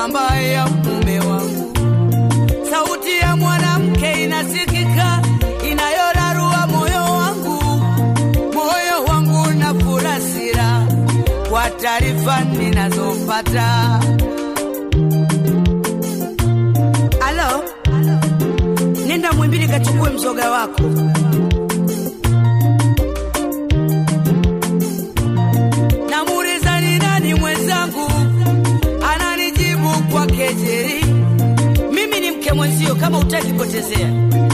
namba ya mume wangu. Sauti ya mwanamke inasikika inayorarua moyo wangu. Moyo wangu na furasira kwa taarifa ninazopata. Alo, nenda Mwimbili kachukue mzoga wako. Namuuliza ni nani mwenzangu, ananijibu kwa kejeli, mimi ni mke mwenzio kama utaki potezea.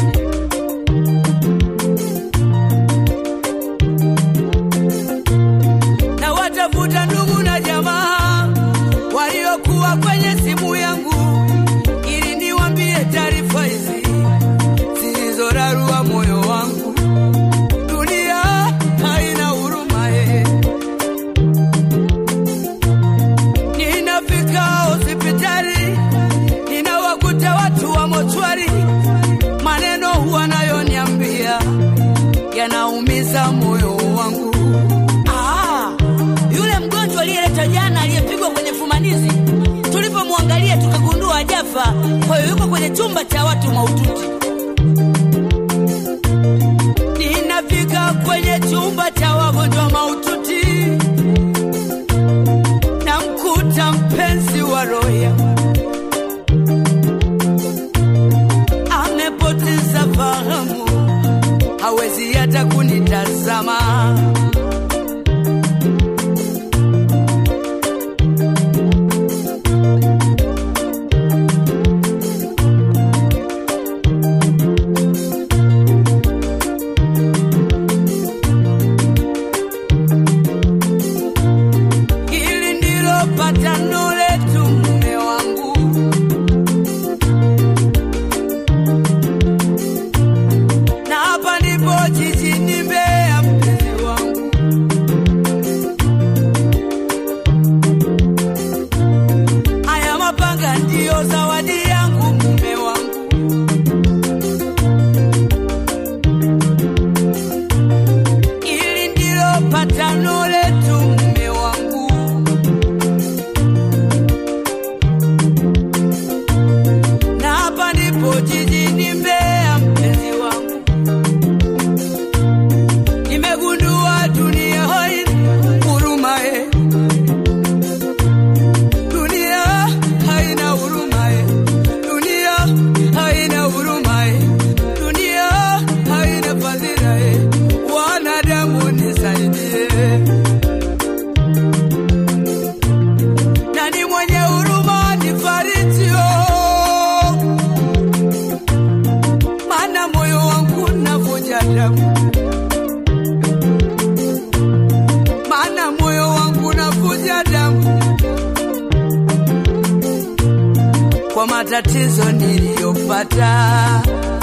Na watafuta ndugu na jamaa waliokuwa kwenye simu yangu ili niwaambie taarifa hizi zilizorarua moyo wangu. Dunia haina huruma Ninafika hospitali, ninawakuta watu wa mochwari. Maneno wanayoniambia yanaumiza moyo wangu. Yule mgonjwa aliyeleta jana aliyepigwa kwenye fumanizi, tulipomwangalia tukagundua hajafa, kwa hiyo yuko kwenye chumba cha watu mahututi. Ninafika kwenye chumba cha wagonjwa mahututi, namkuta mpenzi wa roho, amepoteza fahamu, hawezi hata kunitazama. Maana moyo wangu navuja damu kwa matatizo niliyopata.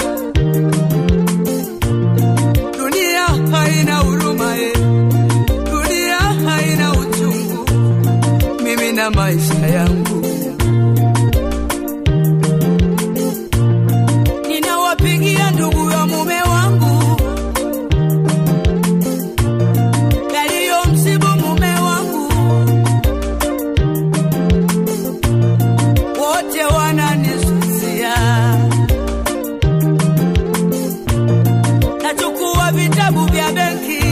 Dunia haina huruma dunia haina uchungu, mimi na maisha yangu. Ninawapigia ndugu ya mume wangu yaliyomsibu mume wangu, wote wananisusia. Nachukua vitabu vya benki,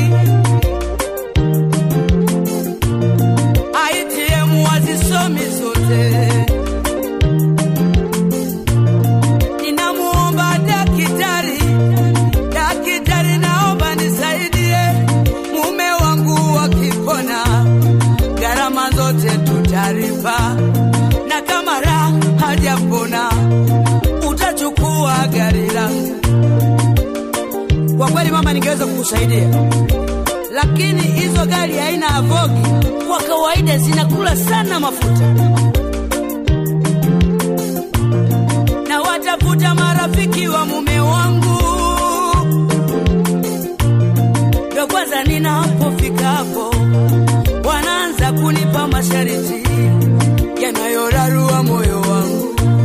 ATM wazisomi zote. Ninamuomba daktari naomba nisaidie, mume wangu wakipona gharama zote tutaripa, na kama hajapona utachukua gari langu. Kwa kweli mama, ningeweza kukusaidia, lakini hizo gari haina avogi, kwa kawaida zinakula sana mafuta. Na watafuta marafiki wa mume wangu, ndio kwanza ninapofika hapo wanaanza kunipa masharti yanayorarua moyo wangu.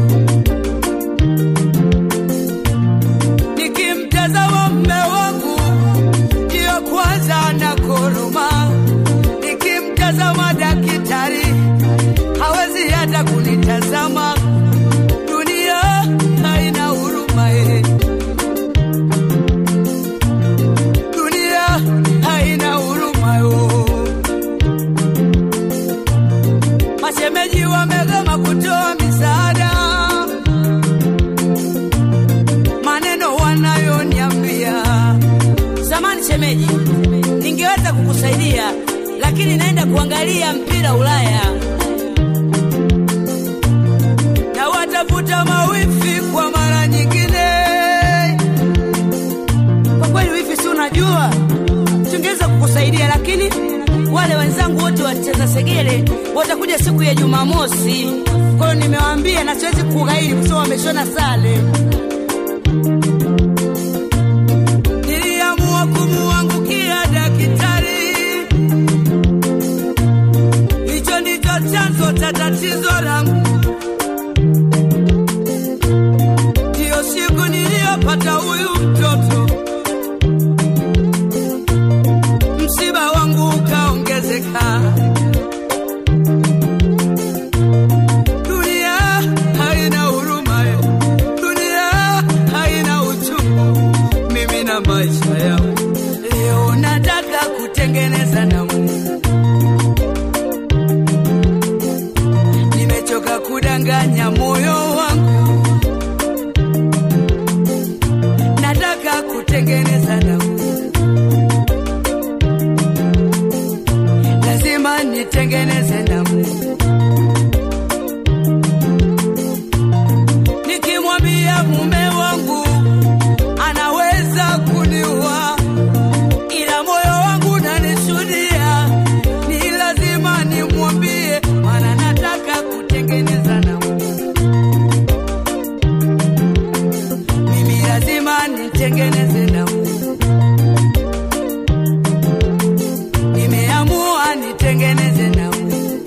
Nikimtazama mume wangu ndio kwanza na koroma, nikimtazama daktari hawezi wananitazama. Dunia haina huruma, dunia haina huruma. Mashemeji wamegoma kutoa misaada, maneno wanayoniambia. Samani shemeji, ningeweza kukusaidia, lakini naenda kuangalia mpira Ulaya. Na watafuta mawifi kwa mara nyingine. Kwa kweli wifi si unajua, tungeweza kukusaidia, lakini wale wenzangu wote wacheza segele watakuja siku ya Jumamosi. Kwa hiyo nimewaambia na siwezi kughairi kwa sababu wameshona sale. Niliamua kumuangukia daktari. Hicho ndicho chanzo cha tatizo langu. Ndio siku niliyopata huyu mtoto, msiba wangu ukaongezeka. Dunia haina huruma, dunia haina uchungu. Mimi na maisha yangu leo nataka kutengeneza na Mungu. Nimechoka kudanganya moyo wangu, nataka kutengeneza na Mungu. Lazima nitengeneze na Mungu. Nikimwambia mume wangu anaweza kuniua, ila moyo wangu unanishuhudia ni lazima nimwambie, maana nataka kutengeneza na Mungu. Mimi lazima nitengeneze na Mungu. Nimeamua nitengeneze na Mungu.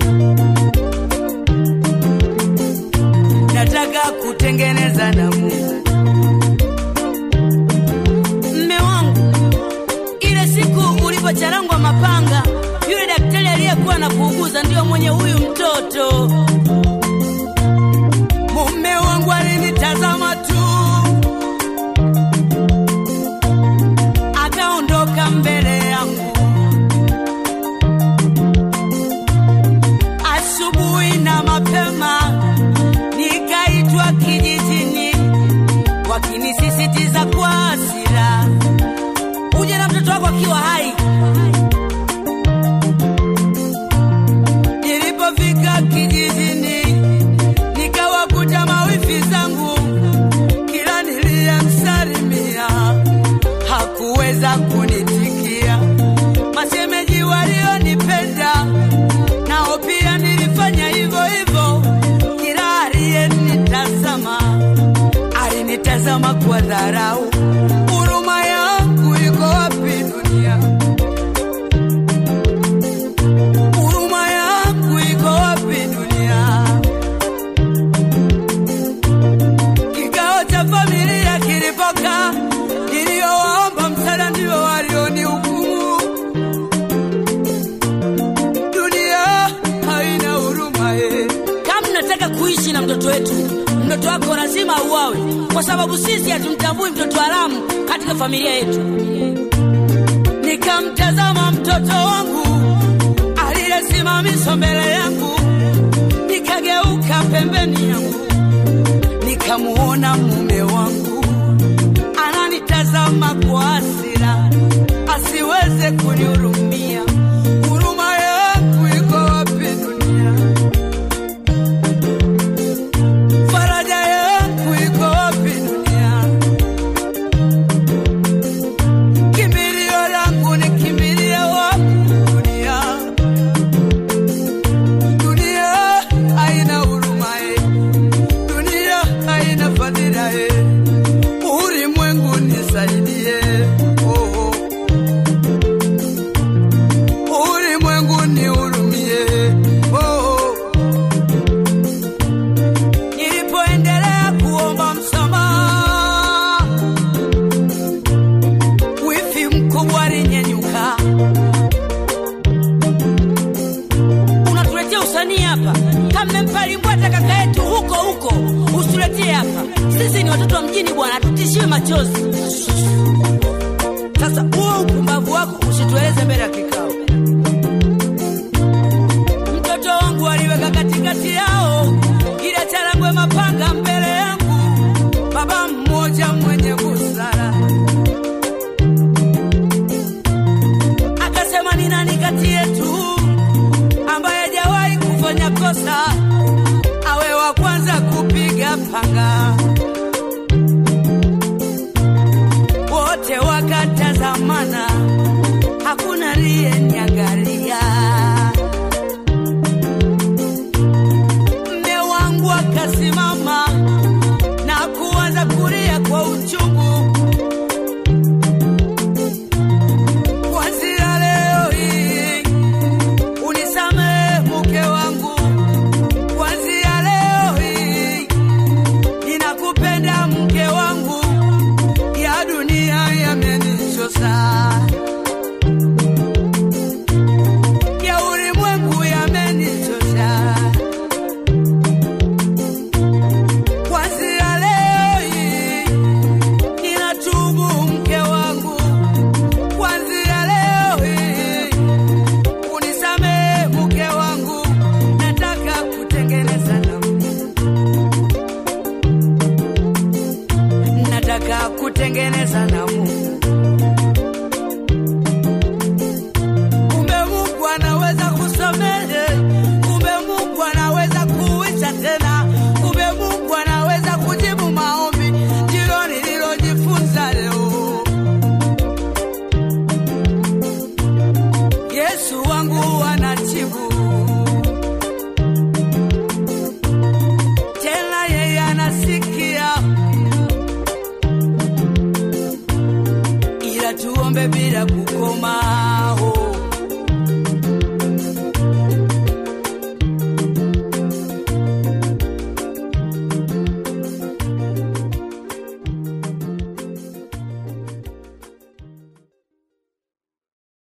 Nataka kutengeneza na Mungu. Mme wangu, ile siku ulipocharangwa mapanga, yule daktari aliyekuwa anakuuguza ndio mwenye huyu mtoto. Mume wangu alinitazama tu, akaondoka mbele yangu. Asubuhi na mapema nikaitwa kijijini, wakinisisitiza kwa hasira, uje na mtoto wako akiwa hai. Nilipofika kijijini nikawakuta mawifi zangu, kila niliyemsalimia hakuweza kunitikia. Mashemeji walionipenda nao pia nilifanya hivyo hivyo. Kila aliyenitazama alinitazama kwa dharau. Huruma yangu iko wapi dunia? Huruma yangu iko wapi dunia? Kikao cha familia kilipokaa, niliowaomba msaada ndio walionihukumu. Dunia haina huruma. Kama nataka kuishi na mtoto wetu, mtoto wako lazima auawe, kwa sababu sisi hatumtambui mtoto haramu katika familia yetu. Nikamtazama mtoto wangu aliyesimamishwa mbele yangu, nikageuka pembeni yangu, nikamuona mume wangu ananitazama kwa hasira, asiweze kunihurumia. Huruma yangu iko wapi dunia? Faraja yangu iko wapi dunia? Kimbilio langu ni kimbilie wapi dunia? Dunia haina huruma, dunia haina fadhila. Ulimwengu nisaidie, oh, oh. watoto wa mjini bwana, tutishiwe machozi. Sasa huo upumbavu wako usitueleze mbele ya kikao. Mtoto wangu aliweka katikati yao, ile charangwe mapanga mbele yangu. Baba mmoja mwenye busara akasema, ni nani kati yetu ambaye hajawahi kufanya kosa awe wa kwanza kupiga panga? Wote wakatazamana, hakuna aliyeniangalia. Mme wangu akasimama na kuanza kulia kwa uchungu. Kuanzia leo hii unisamehe mke wangu, kuanzia leo hii ninakupenda mke wangu, ya dunia yamenichosa, ya ulimwengu yamenichosa. Kuanzia leo hii ninatubu mke wangu, kuanzia leo hii unisamehe mke wangu, nataka kutengeneza na Mungu, nataka kutengeneza na Mungu.